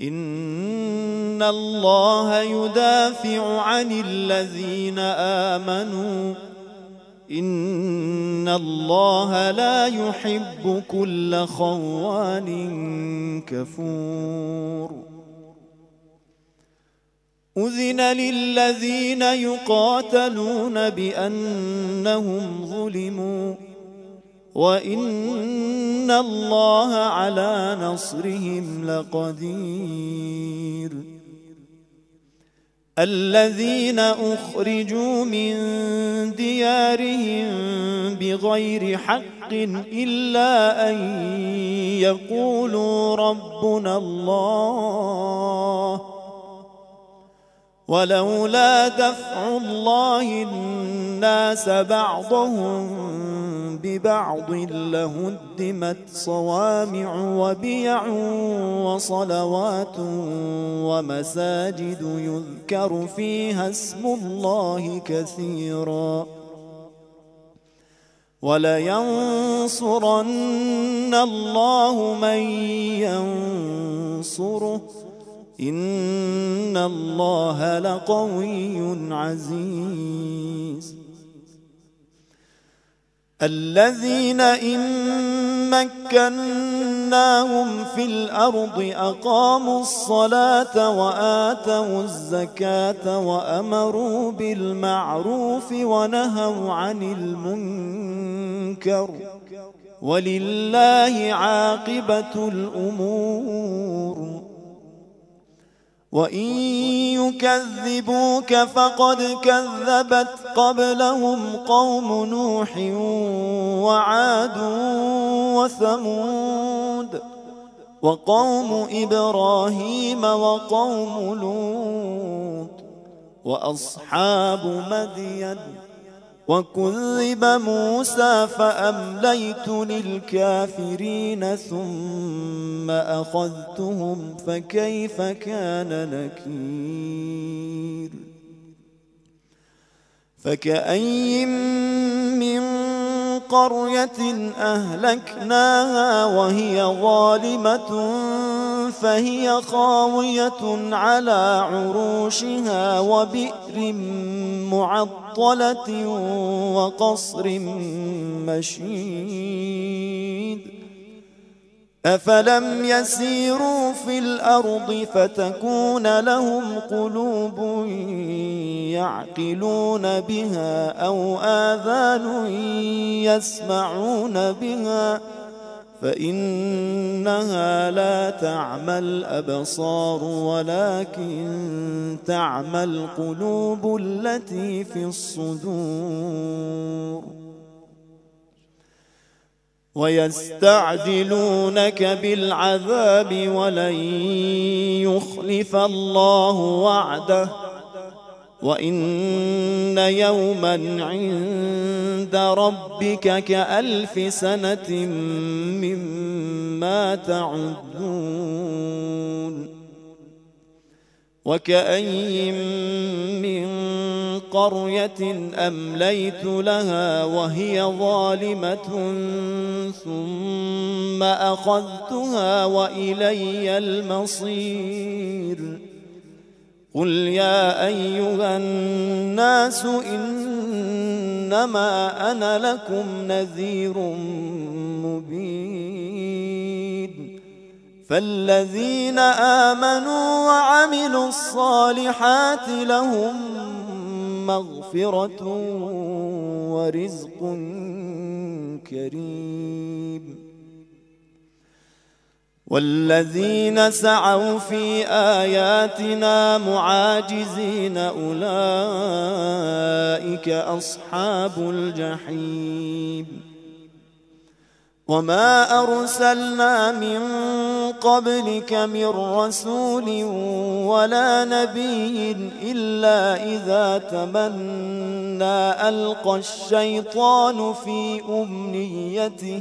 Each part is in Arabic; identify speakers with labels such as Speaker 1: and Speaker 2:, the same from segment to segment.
Speaker 1: إن الله يدافع عن الذين آمنوا إن الله لا يحب كل خوان كفور أذن للذين يقاتلون بأنهم ظلموا وإن الله على نصرهم لقدير الذين أخرجوا من ديارهم بغير حق إلا أن يقولوا ربنا الله ولولا دفع الله الناس بعضهم ببعض لهدمت صوامع وبيع وصلوات ومساجد يذكر فيها اسم الله كثيرا ولينصرن الله من ينصره إن الله لقوي عزيز الذين إن مكناهم في الأرض أقاموا الصلاة وآتوا الزكاة وأمروا بالمعروف ونهوا عن المنكر ولله عاقبة الأمور وإن يكذبوك فقد كذبت قبلهم قوم نوح وعاد وثمود وقوم إبراهيم وقوم لوط وأصحاب مدين وكذب موسى فأمليت للكافرين ثم أخذتهم فكيف كان نكير فكأي من قرية أهلكناها وهي ظالمة فهي خاوية على عروشها وبئر معطلة وقصر مشيد أفلم يسيروا في الأرض فتكون لهم قلوب يعقلون بها أو آذان يسمعون بها فإنها لا تعمى الأبصار ولكن تعمى القلوب التي في الصدور ويستعجلونك بالعذاب ولن يخلف الله وعده وإن يوما عند ربك كألف سنة مما تعدون وكأي من قرية أمليت لها وهي ظالمة ثم أخذتها وإلي المصير قل يا أيها الناس إنما أنا لكم نذير مبين فالذين آمنوا وعملوا الصالحات لهم مغفرة ورزق كريم والذين سعوا في آياتنا معاجزين أولئك أصحاب الجحيم وما أرسلنا من قبلك من رسول ولا نبي إلا إذا تمنى ألقى الشيطان في أمنيته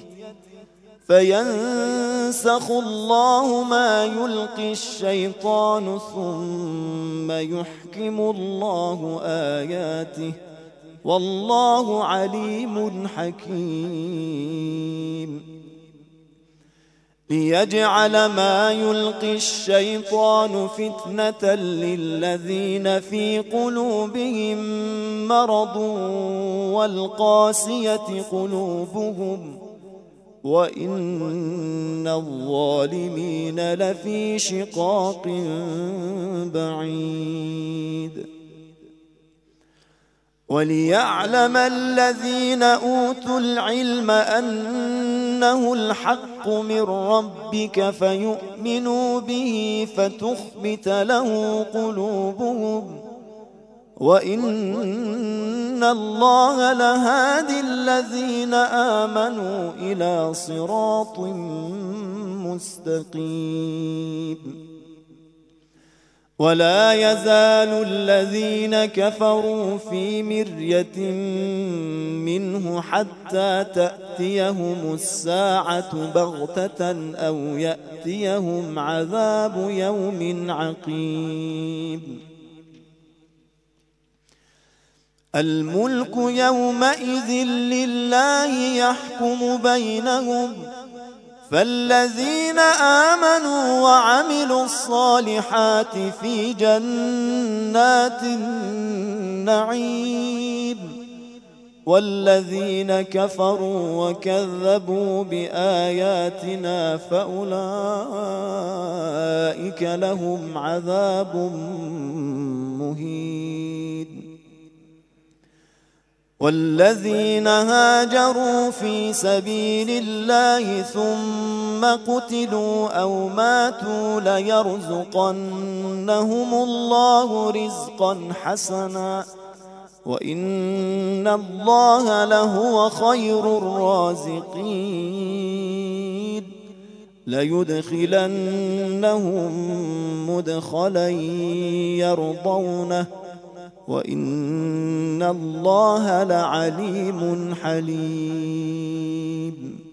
Speaker 1: فينسخ الله ما يلقي الشيطان ثم يحكم الله آياته والله عليم حكيم ليجعل ما يلقي الشيطان فتنة للذين في قلوبهم مرض والقاسية قلوبهم وإن الظالمين لفي شقاق بعيد. وليعلم الذين أوتوا العلم أنه الحق من ربك فيؤمنوا به فتخبت له قلوبهم وإن الله لهادي الذين آمنوا إلى صراط مستقيم. ولا يزال الذين كفروا في مرية منه حتى تأتيهم الساعة بغتة أو يأتيهم عذاب يوم عقيم. الملك يومئذ لله يحكم بينهم فالذين آمنوا وعملوا الصالحات في جنات النعيم والذين كفروا وكذبوا بآياتنا فأولئك لهم عذاب مهين. والذين هاجروا في سبيل الله ثم قتلوا أو ماتوا ليرزقنهم الله رزقا حسنا وإن الله لهو خير الرازقين. ليدخلنهم مدخلا يرضونه وإن الله لعليم حليم.